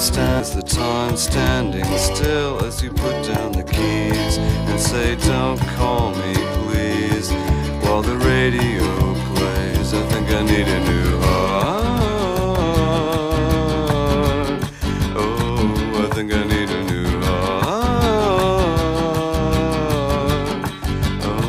stands the time standing still as you put down the keys and say, don't call me, please, while the radio plays. I think I need a new heart. Oh, I think I need a new heart. Oh.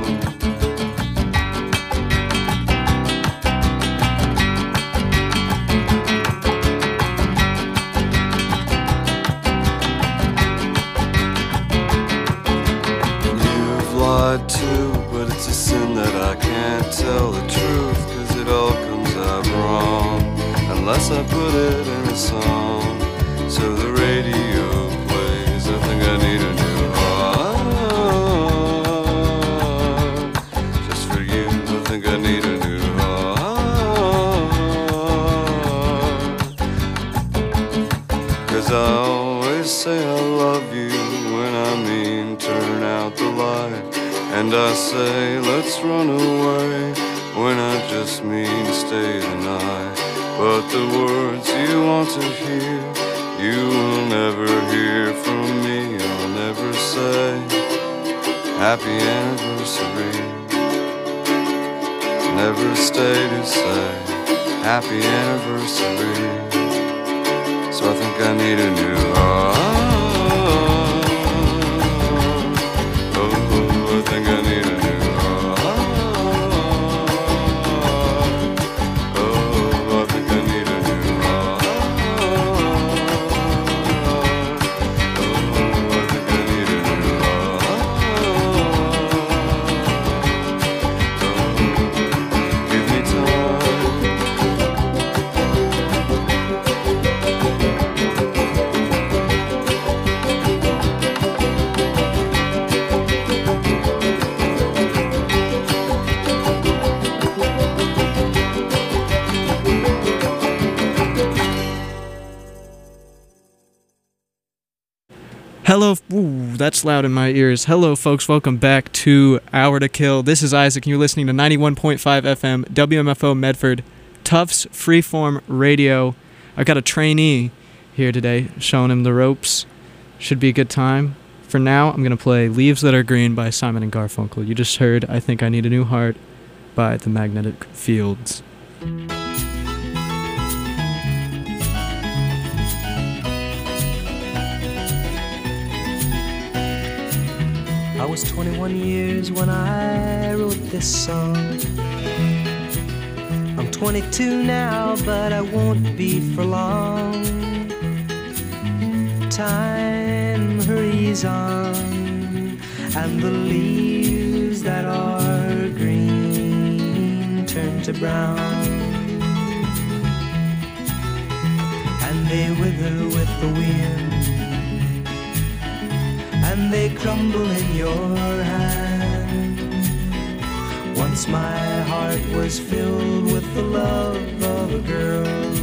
You've lied too, but it's a sin that I can't tell the truth, 'cause it all comes out wrong unless I put it in a song. So the radio plays. I think I need a new heart. Just for you, I think I need a new heart. 'Cause I always say I love you when I mean turn out the light. And I say let's run away when I just mean stay the night. But the words you want to hear, you will never hear from me. I'll never say happy anniversary. Never stay to say happy anniversary. So I think I need a new heart. Oh, I think I need a new heart. Oh, I think I need a new heart. Oh, I think I need a new heart. Oh, give me time. Hello, ooh, that's loud in my ears. Hello, folks. Welcome back to Hour to Kill. This is Isaac, and you're listening to 91.5 FM, WMFO Medford, Tufts Freeform Radio. I got a trainee here today, showing him the ropes. Should be a good time. For now, I'm going to play Leaves That Are Green by Simon & Garfunkel. You just heard I Think I Need a New Heart by The Magnetic Fields. I was 21 years when I wrote this song. I'm 22 now, but I won't be for long. Time hurries on, and the leaves that are green turn to brown, and they wither with the wind, and they crumble in your hand. Once my heart was filled with the love of a girl.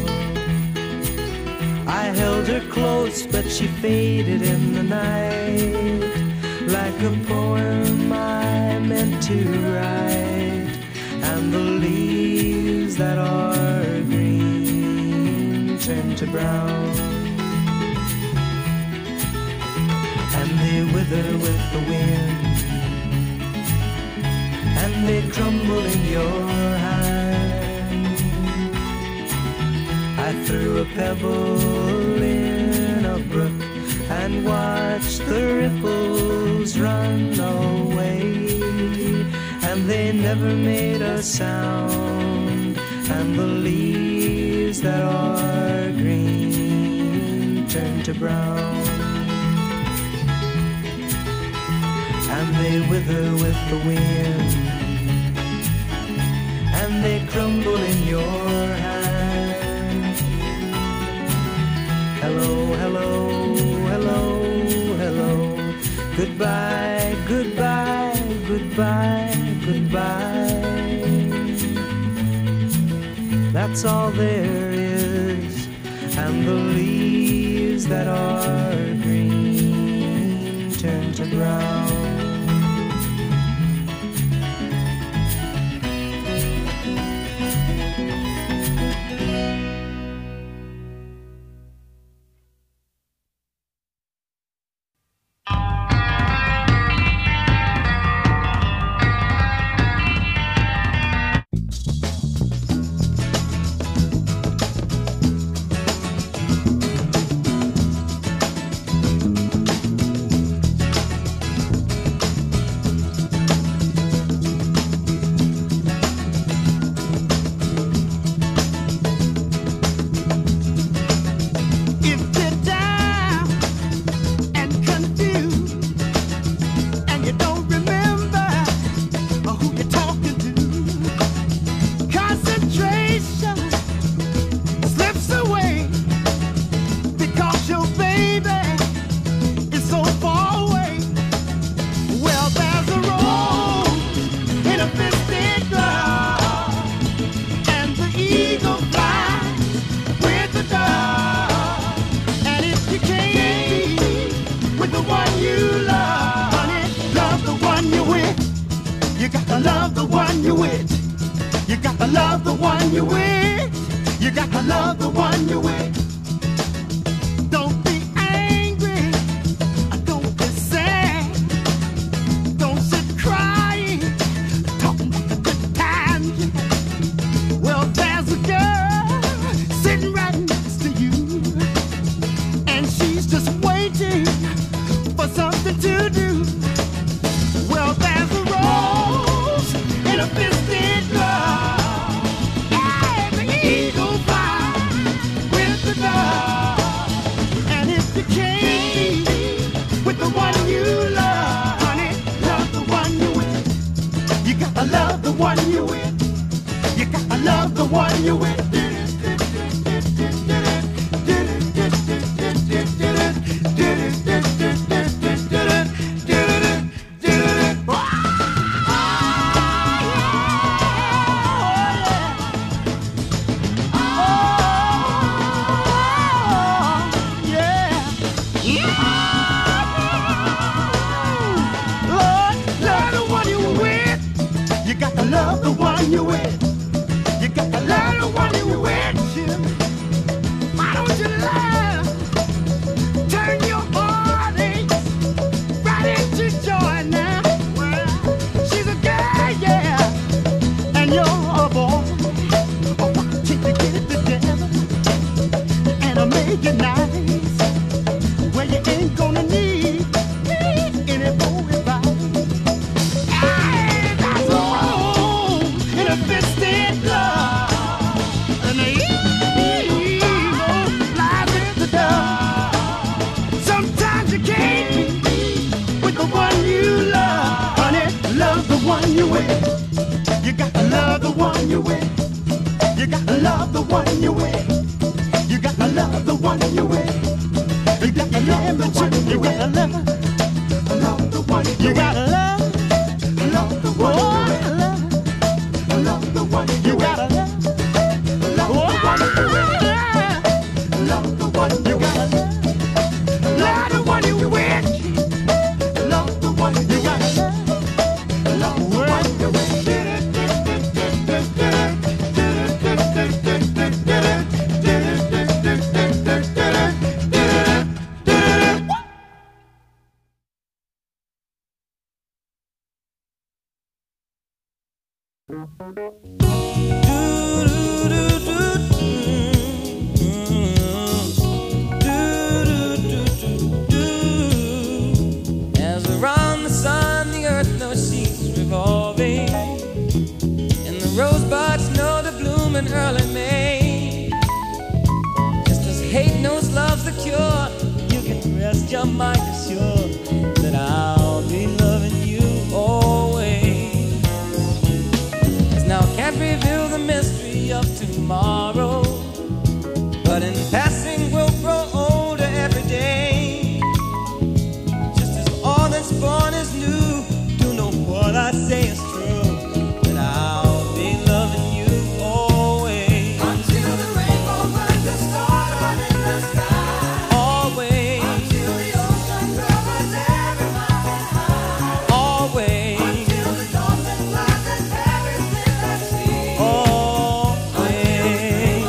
I held her close, but she faded in the night, like a poem I meant to write. And the leaves that are green turn to brown, and they wither with the wind, and they crumble in your hand. I threw a pebble in a brook and watched the ripples run away, and they never made a sound. And the leaves that are green turn to brown, and they wither with the wind, and they crumble in your hand. Hello, hello, hello, hello. Goodbye, goodbye, goodbye, goodbye. That's all there is, and the leaves that are green turn to brown. with. You gotta love the one you're with. You gotta love the one you're with. Don't be angry. Don't be sad. Don't sit crying. Talking about the good times. Well, there's a girl sitting right next to you, and she's just waiting for something to do. Well, there's a rose in a fisted glove, and the eagle flies with the dove. And if you can't be with the one you love, honey, love the one you're with. You gotta love the one you're with. You gotta love the one you're with. Love the one you're with. You gotta love the one you're with. Why don't you love? Turn your heartache right into joy now. Well, she's a girl, yeah, and you're a boy. Oh, why can't you get it together and I'll make it nice, where you ain't gonna need any more advice. Fisted glove, and the eagle flies with the dove. Sometimes you can't be with the one you love, honey. Love the one you're with. You gotta love the one you're with. You gotta love the one you're with. You gotta love the one you're with. You gotta love the one you gotta love the one you gotta love the one you love the one you gotta love the one you love the one you gotta love the one you with. Love the one you gotta love the one you with. As around the sun, the earth knows she's revolving, and the rosebuds know to bloom in early May. Just as hate knows love's the cure, you can rest your mind assured that I'll be loving you always. As now can't reveal the mystery of tomorrow, but in passing we'll grow older every day. Just as all that's born is new, do know what I say is true, that I'll be loving you always. Until the rainbow burns the stars out in the sky. Always. Until the ocean covers every mountain high. Always. Until the dolphin flies and everything I see. Always.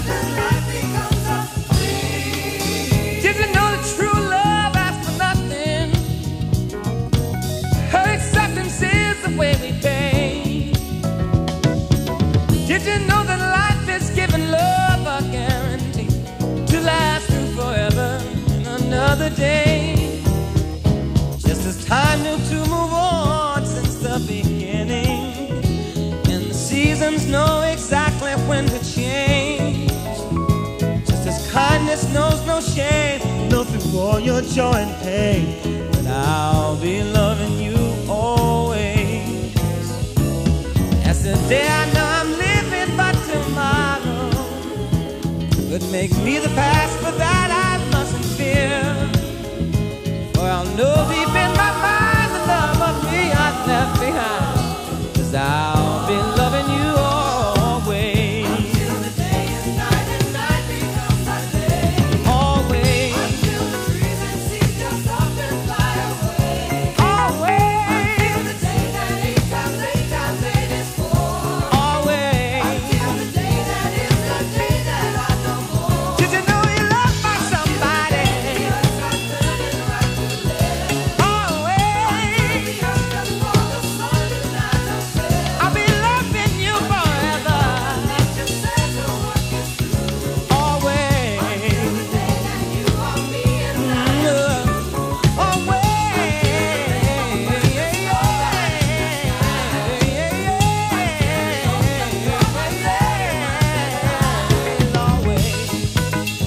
Did you know that true love asks for nothing? Her acceptance is the way we pay. Did you know that life is giving love a guarantee to last through forever in another day? Just as time knew to move on since the beginning, and the seasons know exactly when to change. Just as kindness knows no shame, know through all your joy and pain, that I'll be loving you always. As the day I know I'm living, but tomorrow could make me the past, but that I mustn't fear. For I'll know deep in my mind the love of me I left behind, 'cause I'll be loving you always. Until the day is night and night becomes my day. Always. Until the trees and seas just up and fly away. Always. Until the day that ain't come late is for. Did you know you're loved by somebody? Always. I'll be loving you forever. Always. Always.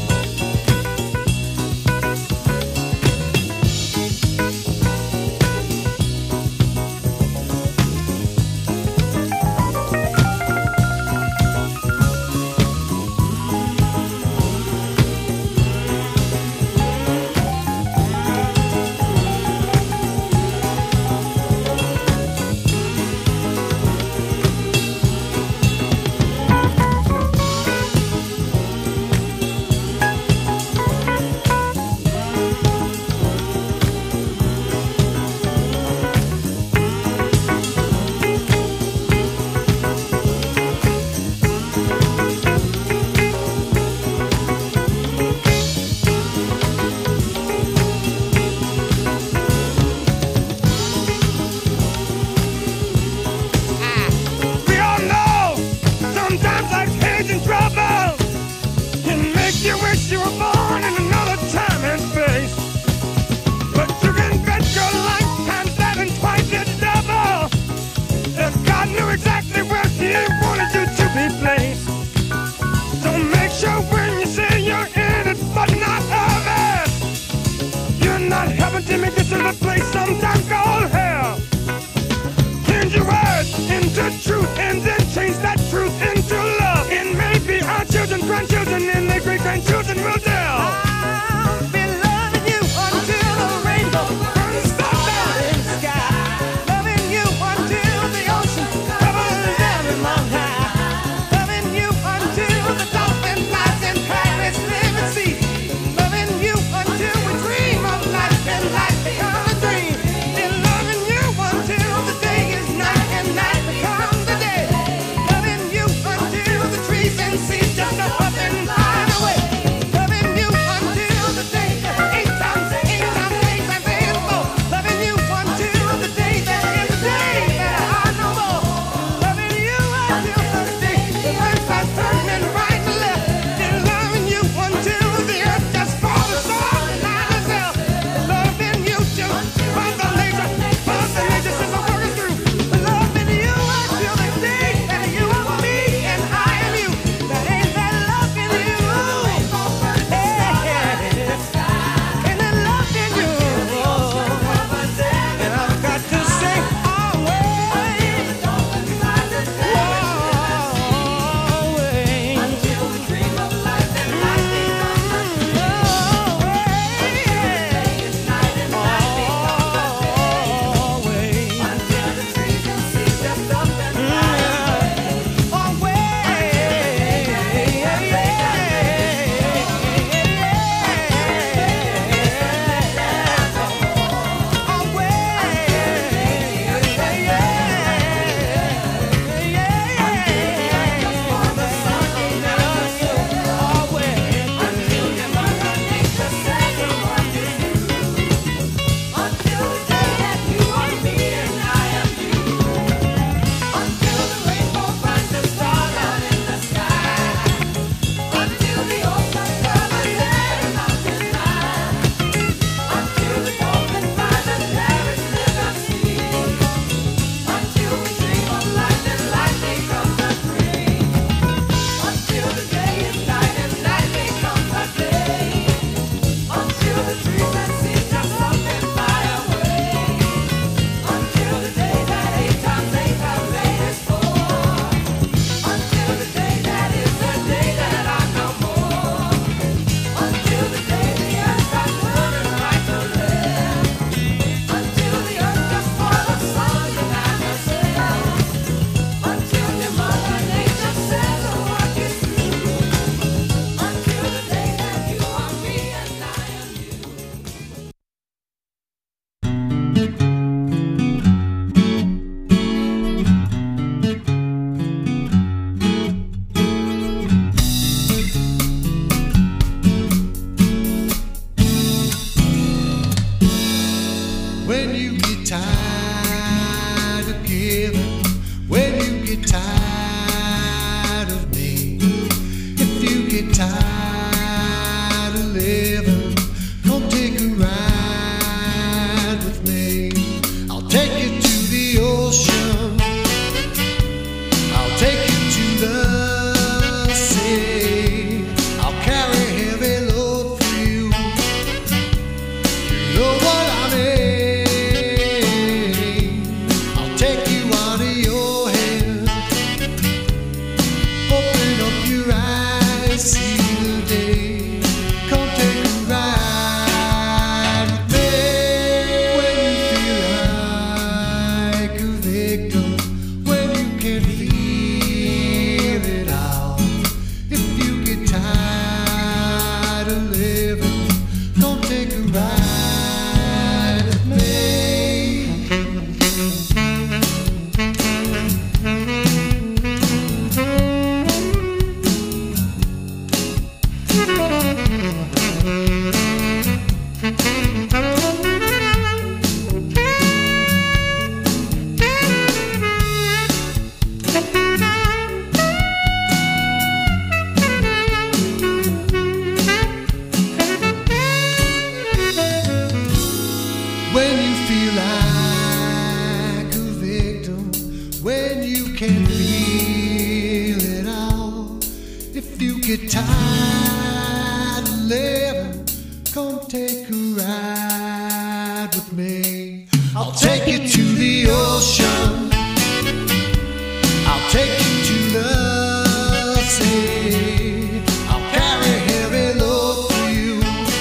When you feel like a victim, when you can't feel it all, if you get tired of living, come take a ride with me. I'll take you to the ocean, I'll take you to the sea, I'll carry heavy load for you.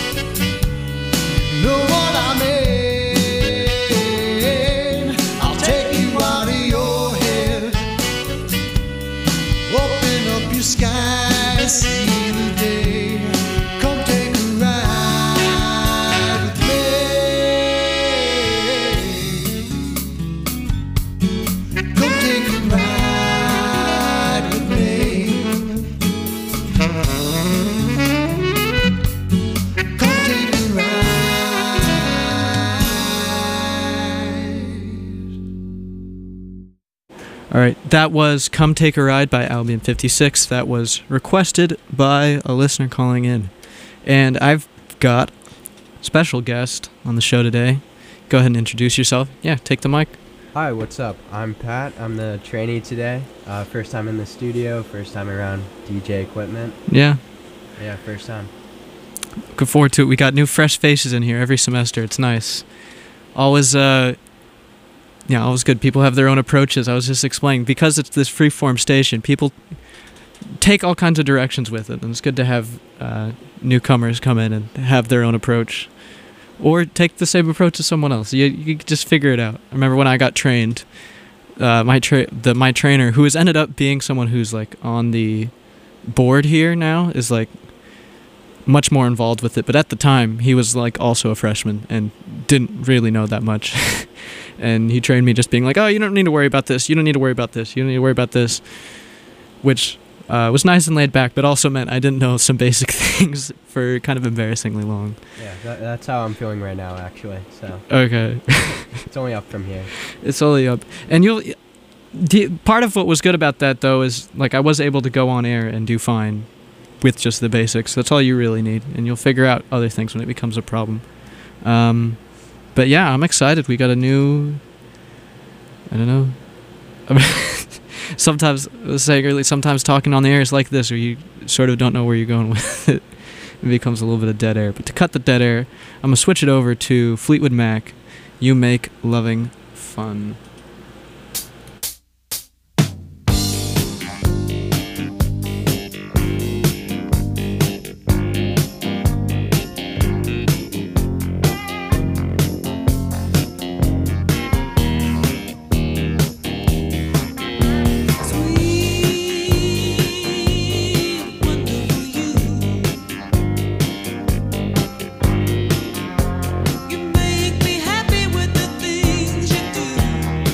You know what I mean? Sky, see the day. Come take a ride with me. Come take a ride with me. Come take a ride. All right, that was Come Take a Ride by Albion 56. That was requested by a listener calling in. And I've got a special guest on the show today. Go ahead and introduce yourself. Yeah, take the mic. Hi, what's up? I'm Pat. I'm the trainee today. First time in the studio, first time around DJ equipment. Yeah. Yeah, first time. Looking forward to it. We got new fresh faces in here every semester. It's nice. Always always good. People have their own approaches. I was just explaining, because it's this freeform station, people take all kinds of directions with it, and it's good to have newcomers come in and have their own approach, or take the same approach as someone else. You just figure it out. I remember when I got trained, my trainer, who has ended up being someone who's like on the board here now, is like much more involved with it, but at the time he was like also a freshman and didn't really know that much. And he trained me just being like, oh, you don't need to worry about this, you don't need to worry about this, you don't need to worry about this, which was nice and laid back, but also meant I didn't know some basic things for kind of embarrassingly long. Yeah, that's how I'm feeling right now, actually. So Okay. it's only up from here. It's only up. And part of what was good about that, though, is like I was able to go on air and do fine with just the basics. That's all you really need, and you'll figure out other things when it becomes a problem. But yeah, I'm excited. We got a new, I don't know. Sometimes, I was saying earlier, sometimes talking on the air is like this, where you sort of don't know where you're going with it. It becomes a little bit of dead air. But to cut the dead air, I'm going to switch it over to Fleetwood Mac, You Make Loving Fun. You make me happy with the things you do.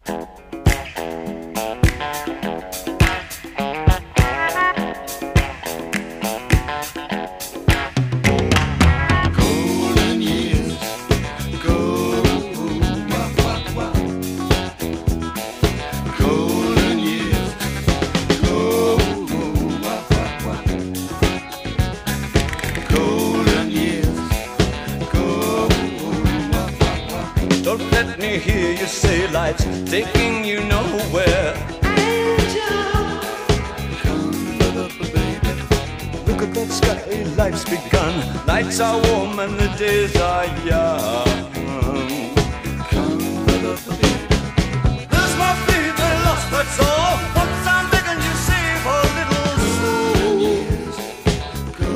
Hear you say life's taking you nowhere. Angel, come up, baby. Look at that sky, life's begun. Nights are warm and the days are young. Come up, baby. There's my baby lost, that's all. Once I'm begging you, save a little soul. Years go.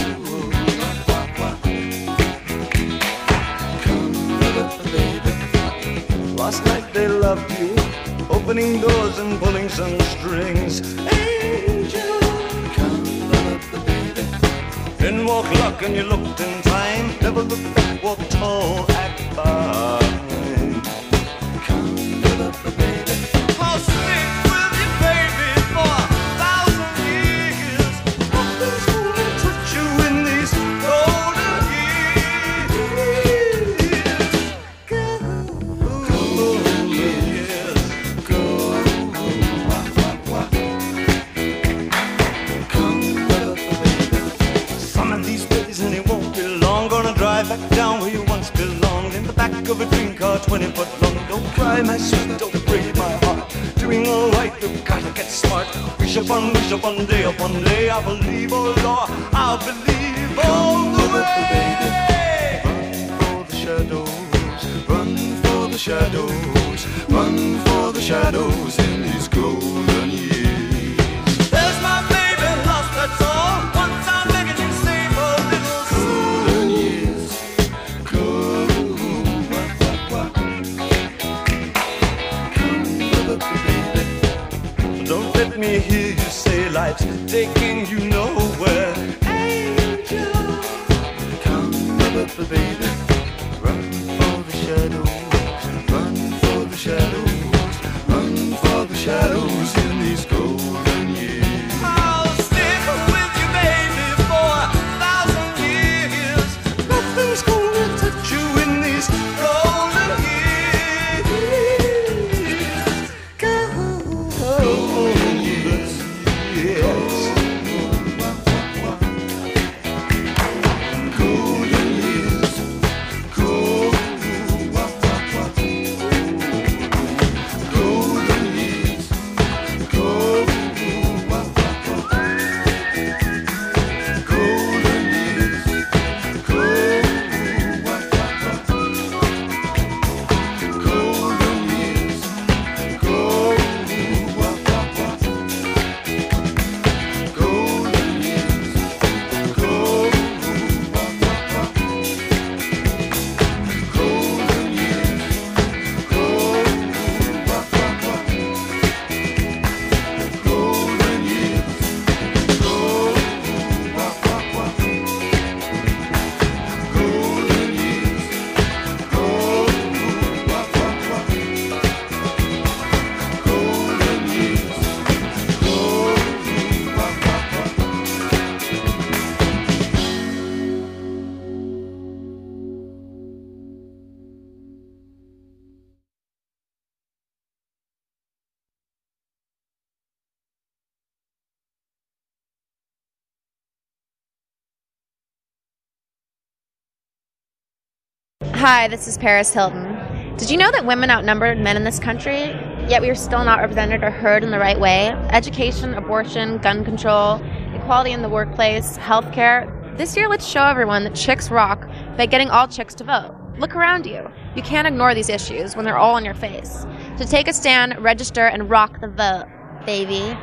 Come up, baby. Last night they loved you, opening doors and pulling some strings. Angel, come up, baby. Then walk luck and you looked in time. Never looked back, walk tall, act fine. Come up, baby. I'll stick with you, baby, for 1,000 years. Nothing's gonna touch you in these golden years. Back down where you once belonged, in the back of a dream car 20 foot long. Don't cry, my sweet, don't break my heart. Doing alright, you've gotta get smart. Wish upon day, I believe, oh Lord, I'll believe all the way. Run for the shadows, run for the shadows, run for the shadows in these golden years. There's my baby lost, that's all. Once I'm begging you, save a little golden years. Don't let me hear you say life's taking you nowhere. Angel, come up, baby. Run for the shadows, run for the shadows, run for the shadows in these golden years. I'll stick with you, baby, for 1,000 years. Nothing's gonna touch you in these golden years. Golden years, yes. Golden years, golden years, Hi, this is Paris Hilton. Did you know that women outnumber men in this country, yet we are still not represented or heard in the right way? Education, abortion, gun control, equality in the workplace, healthcare. This year, let's show everyone that chicks rock by getting all chicks to vote. Look around you. You can't ignore these issues when they're all in your face. So take a stand, register, and rock the vote, baby.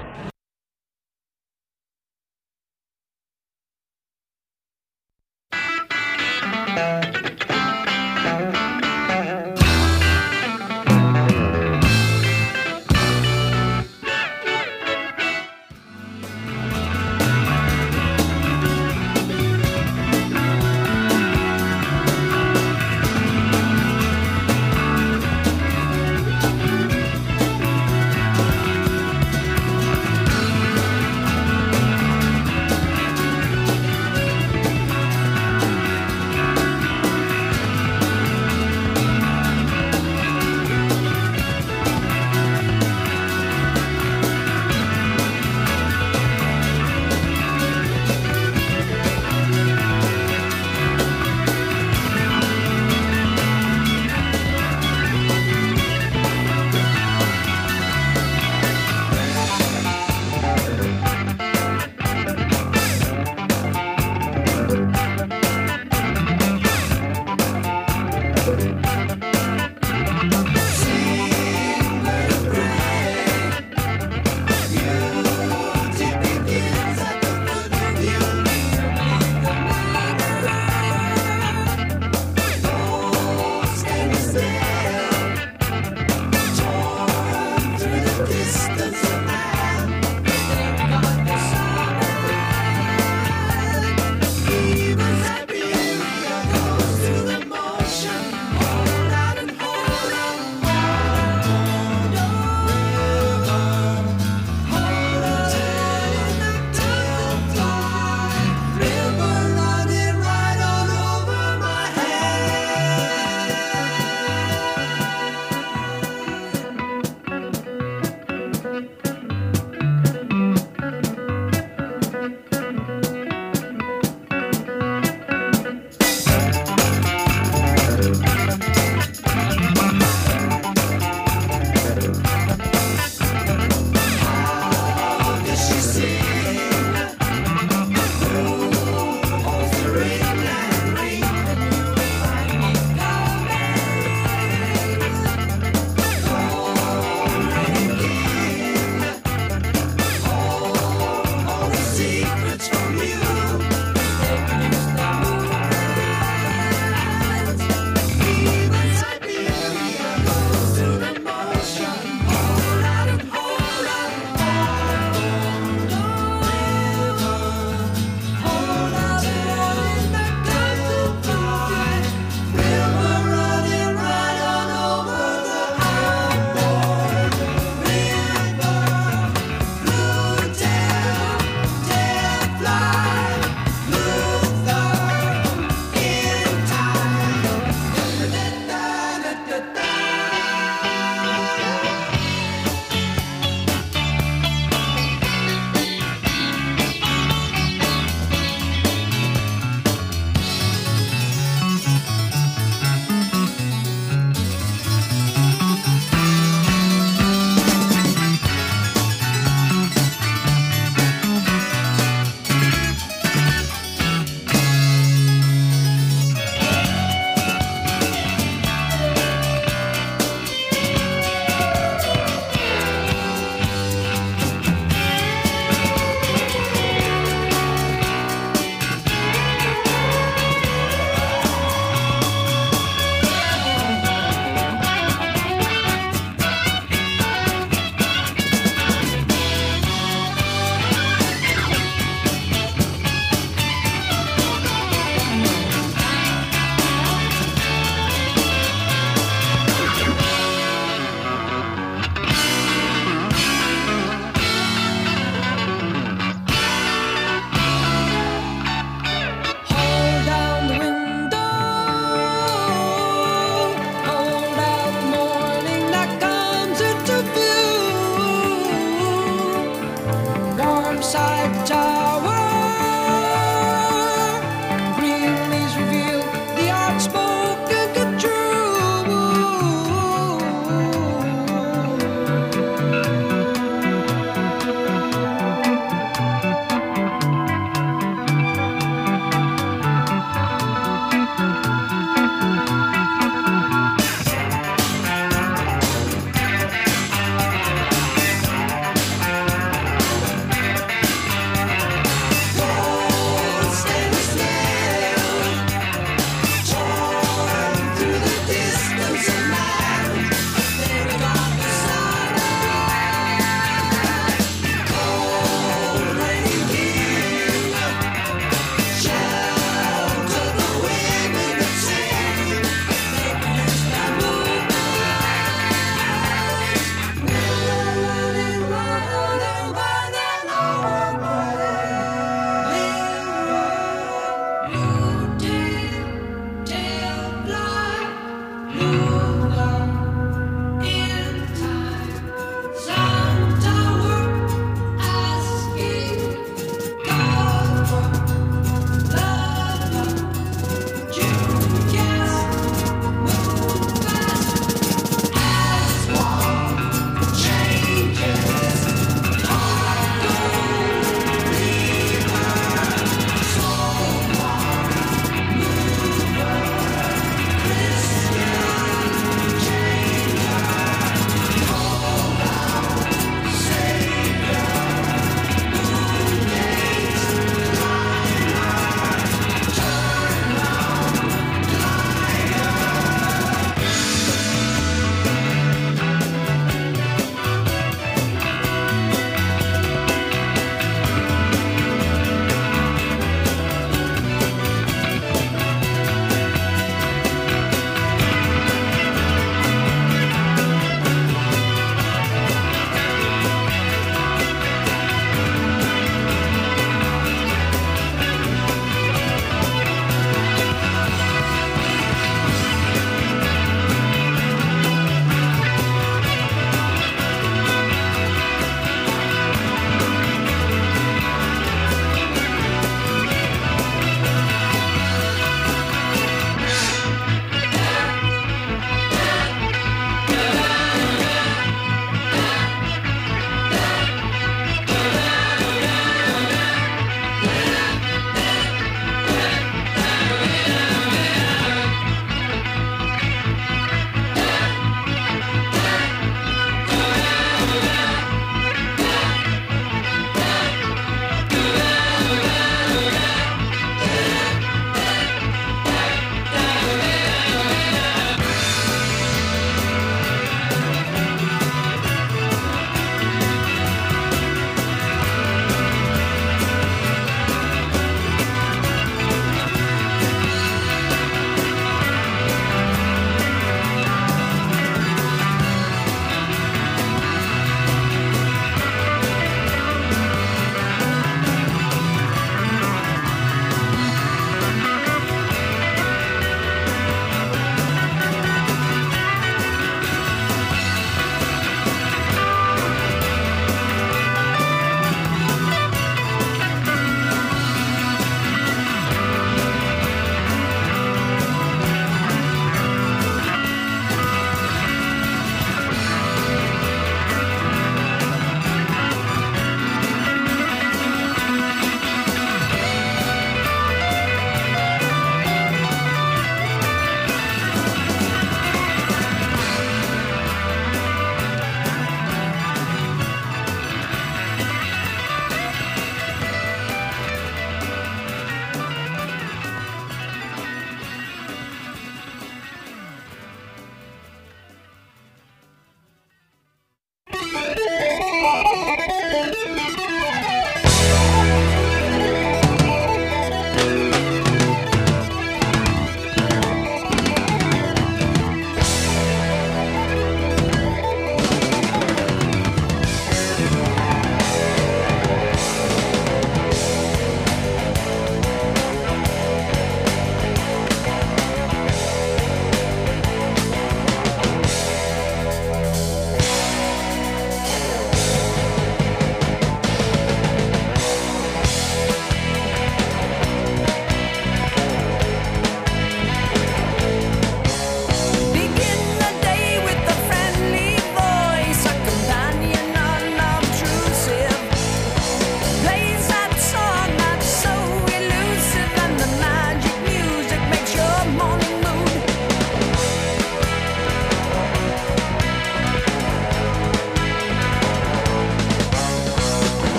Even happy goes through the motion.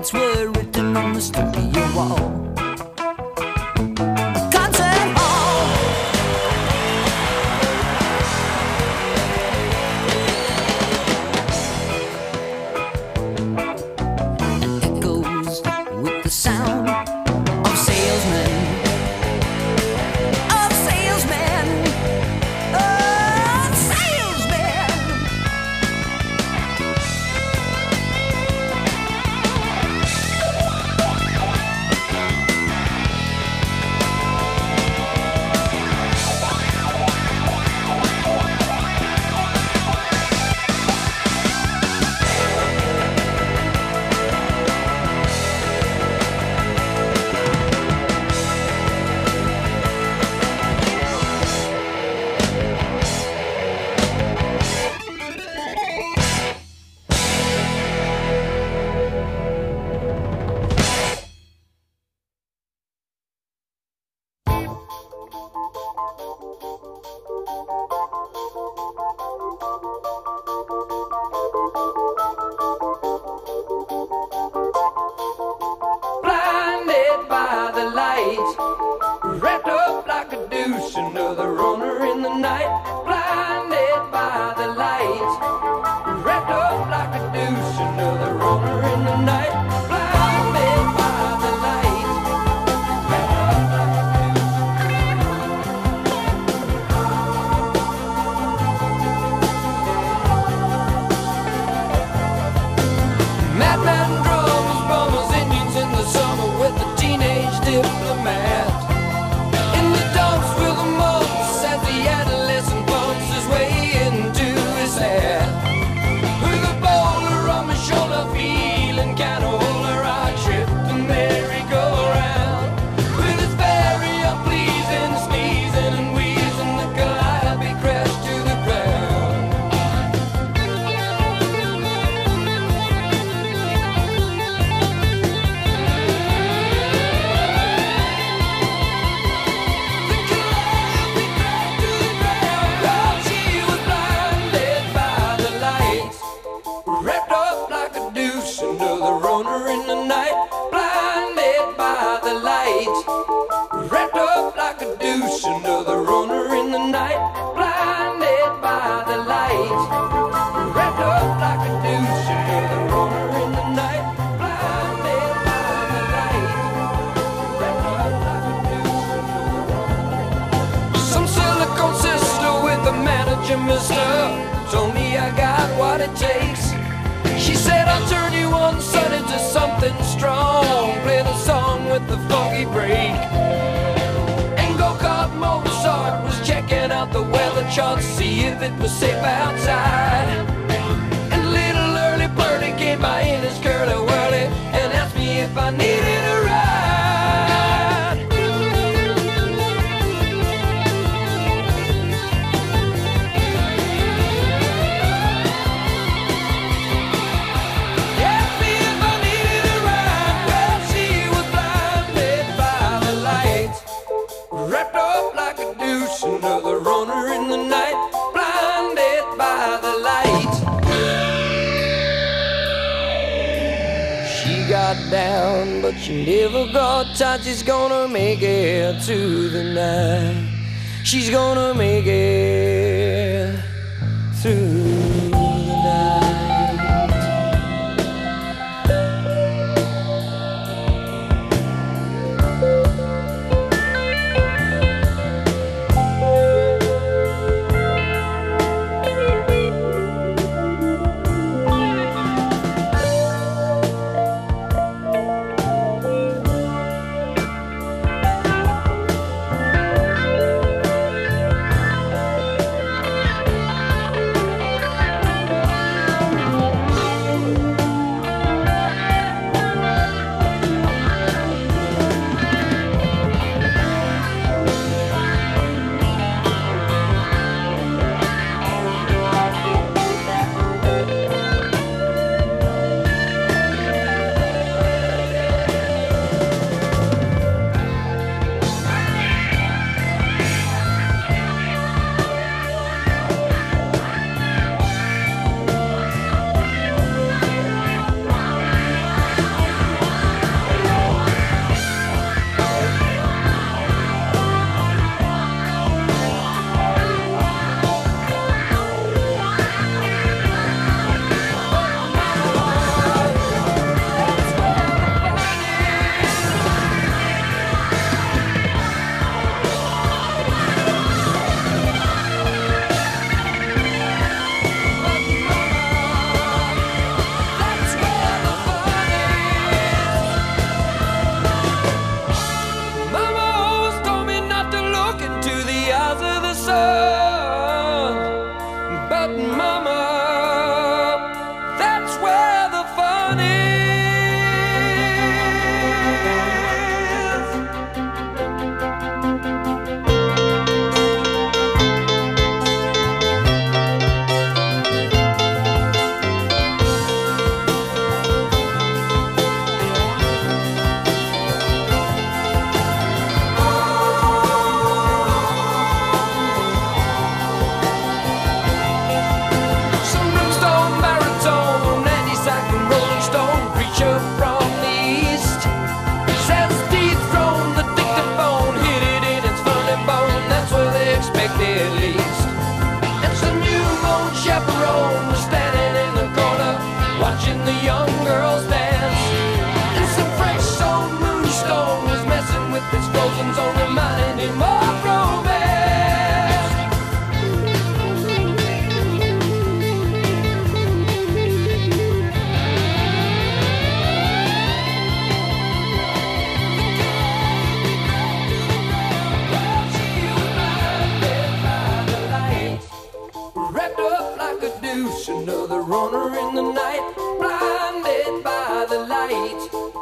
notes were written on the studio wall. Concert hall. It echoes with the sound of salesmen. Of salesmen. Of salesmen. Blinded by the light, wrapped up like a douche, another runner in the night. Blinded by the light, wrapped up like a douche, another runner in the night. Blinded by the light, wrapped up like a douche. Madman drums, bummers, Indians in the summer with a teenage diplomat. In the dumps with the mumps as the adolescent bumps his way into his hat. With a boulder on my shoulder, feeling kinda older, I tripped the merry-go-round. With his very unpleasing sneezing and wheezing, the calliope crashed to the ground. Oh, she was blinded by the lights, wrapped up like a douche, another runner in the night. Blinded by the light, wrapped up like a douche, another runner in the night. Blinded by the light, wrapped up like a douche, another runner in the night. Blinded by the light, wrapped up like a douche, another runner. Some silicone sister with a manager mister told me I got what it takes. She said I'll turn you on son into something strong. Play the song with the funky break. And go-kart Mozart was checking out the weather chart to see if it was safe outside. And little early birdie came by in his curly whirly and asked me if I needed a ride. Asked me if I needed a ride. Well, she was blinded by the light, wrapped up like a douche, another runner in the night. Blinded by the light, she got down, but she never got tight. She's gonna make it to the night. She's gonna make it through the night.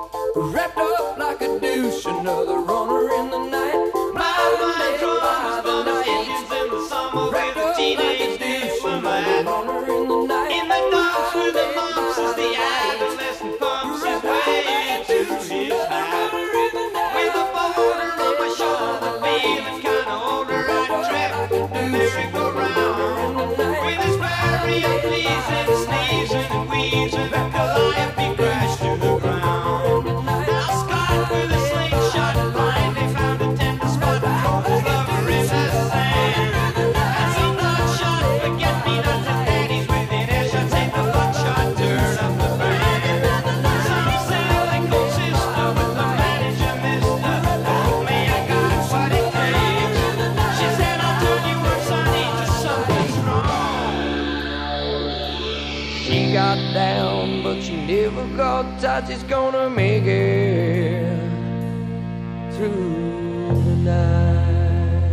wrapped up like a douche, another runner in the night. My mind runs by the night, in the summer with a teenage douche, another runner in the night. In the dark with the mumps as the adolescent pumps his way to his high. With a boulder on my shoulder, feeling kinda older, I trapped the merry-go-round. With his very unpleasing sneezing and wheezing, Calliope crashed to the ground. Now Scott with a slingshot blindly found a tender spot for his lover in the sand. And some bloodshot forget-me-nots and daddies within earshot saved the bloodshot turn up the band. Some say they go sister, but the manager mister told me I got what it takes. She said I'll turn you up, sonny, just something's wrong. She got down, but she never got tight. She's gonna make it through the night.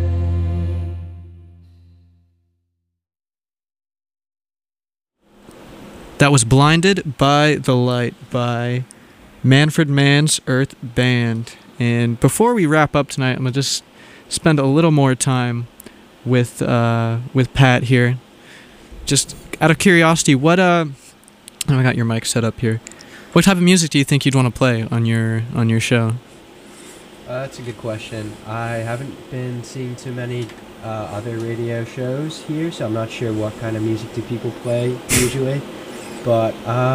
That was Blinded by the Light by Manfred Mann's Earth Band. And before we wrap up tonight, I'm going to just spend a little more time with Pat here. Just out of curiosity, what I got your mic set up here. What type of music do you think you'd want to play on your show? That's a good question. I haven't been seeing too many other radio shows here, so I'm not sure what kind of music do people play usually. But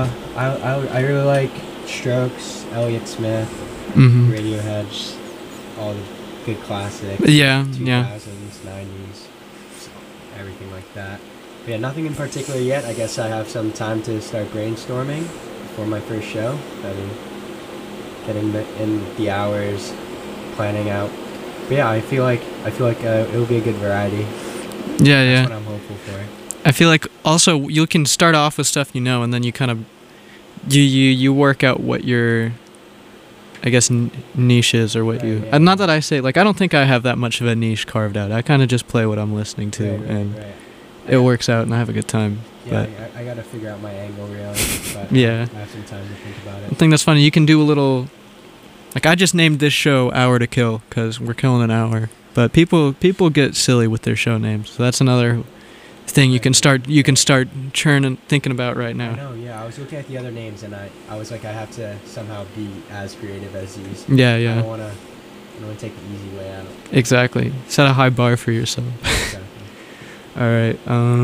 I really like Strokes, Elliott Smith, Mm-hmm. Radiohead, just all the good classics. Yeah, 2000s, yeah. 90s, everything like that. But yeah, nothing in particular yet. I guess I have some time to start brainstorming for my first show. I mean, getting in the hours, planning out. But yeah, I feel like it'll be a good variety. Yeah, That's yeah. what I'm hopeful for. I feel like also you can start off with stuff you know, and then you kind of you work out what your, I guess, niche is, or what Right, you. yeah. And not that I say, like, I don't think I have that much of a niche carved out. I kind of just play what I'm listening to, and Right. it works out, and I have a good time. Yeah, But I gotta figure out my angle really. But Yeah. I have some time to think about I it. think that's funny. You can do a little. Like, I just named this show Hour to Kill because we're killing an hour. But people get silly with their show names, so that's another thing you can start churning, thinking about right I now. know, yeah. I was looking at the other names and I was like, I have to somehow be as creative as these. Yeah, I yeah. don't wanna take the easy way out. Exactly. Set a high bar for yourself. Exactly. All right.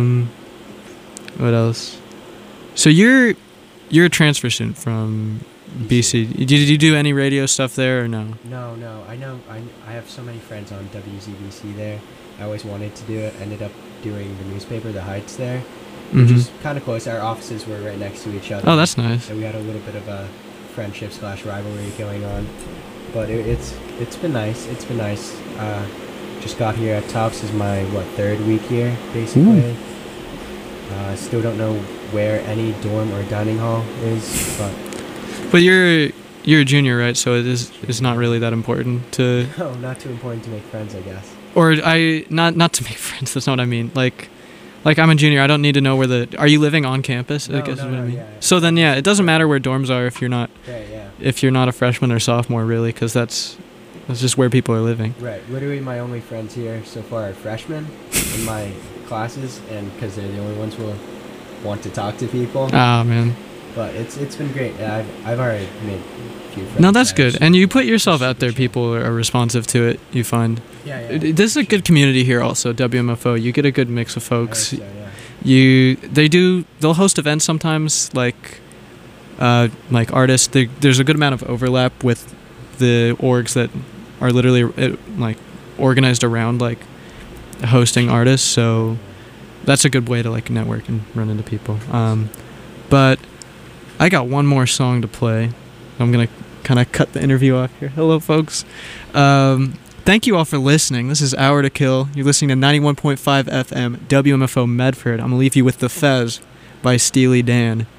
What else? So you're a transfer student from BC. Did you do any radio stuff there or no? No. I know. I have so many friends on WZBC there. I always wanted to do it. Ended up doing the newspaper, The Heights there, which Mhm. is kind of close. Our offices were right next to each other. Oh, that's nice. So we had a little bit of a friendship / rivalry going on. But it's been nice. It's been nice. Just got here at Tufts. Is my third week here basically. Still don't know where any dorm or dining hall is, but you're a junior, right? So it's not really that important to, no, not too important to make friends, I guess. or not to make friends. That's not what I mean. Like I'm a junior. I don't need to know where are you living on campus? I No, guess is no, what I no, mean. yeah. So then, yeah, it doesn't matter where dorms are if you're not Right, yeah. a freshman or sophomore, really, because that's just where people are living. Right. Literally, my only friends here so far are freshmen in my classes, and because they're the only ones who will want to talk to people. Ah, man. But it's been great. I've already made a few friends. No, that's there, good. so And you put yourself it's out there. super chill. People are responsive to it. You find Yeah, yeah. this is a good community here. Also, WMFO. You get a good mix of I folks. hope so, yeah. They'll host events sometimes, like artists. There's a good amount of overlap with the orgs that are literally like organized around like hosting artists. So that's a good way to like network and run into people. But I got one more song to play. I'm gonna kind of cut the interview off here. Hello, folks. Thank you all for listening. This is Hour to Kill. You're listening to 91.5 FM WMFO Medford. I'm gonna leave you with The Fez by Steely Dan.